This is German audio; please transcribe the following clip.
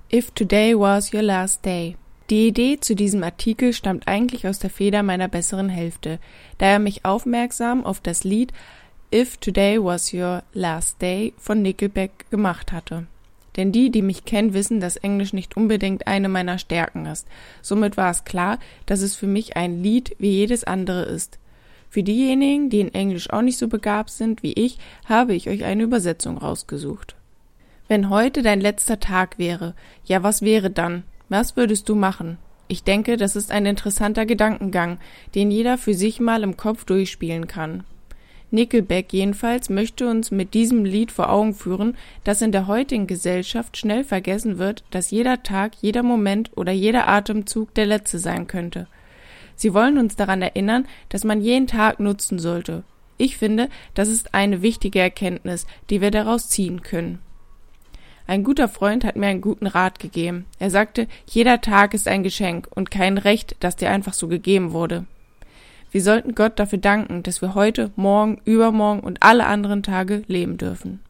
If today was your last day. Die Idee zu diesem Artikel stammt eigentlich aus der Feder meiner besseren Hälfte, da er mich aufmerksam auf das Lied If Today Was Your Last Day von Nickelback gemacht hatte. Denn die mich kennen, wissen, dass Englisch nicht unbedingt eine meiner Stärken ist. Somit war es klar, dass es für mich ein Lied wie jedes andere ist. Für diejenigen, die in Englisch auch nicht so begabt sind wie ich, habe ich euch eine Übersetzung rausgesucht. Wenn heute dein letzter Tag wäre, ja, was wäre dann? Was würdest du machen? Ich denke, das ist ein interessanter Gedankengang, den jeder für sich mal im Kopf durchspielen kann. Nickelback jedenfalls möchte uns mit diesem Lied vor Augen führen, dass in der heutigen Gesellschaft schnell vergessen wird, dass jeder Tag, jeder Moment oder jeder Atemzug der letzte sein könnte. Sie wollen uns daran erinnern, dass man jeden Tag nutzen sollte. Ich finde, das ist eine wichtige Erkenntnis, die wir daraus ziehen können. Ein guter Freund hat mir einen guten Rat gegeben. Er sagte, jeder Tag ist ein Geschenk und kein Recht, das dir einfach so gegeben wurde. Wir sollten Gott dafür danken, dass wir heute, morgen, übermorgen und alle anderen Tage leben dürfen.